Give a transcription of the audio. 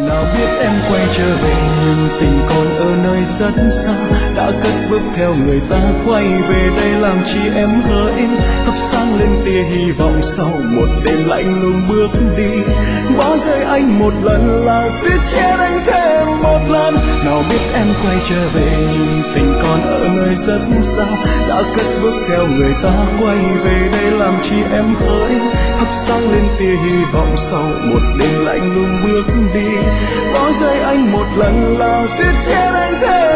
Nào biết em quay trở về nhưng tình còn ở nơi rất xa, đã cất bước theo người ta quay về đây làm chi em hỡi, thắp sáng lên tia hy vọng sau một đêm lạnh lùng bước đi. Bỏ rơi anh một lần là suýt chết anh thêm một lần. Nào biết em quay trở về nhưng tình còn ở nơi rất xa, đã cất bước theo người ta quay về đây làm chi em hỡi, thắp sáng lên tia hy vọng sau một đêm lạnh lùng bước đi. Bỏ rơi anh một lần là suýt chết anh thêm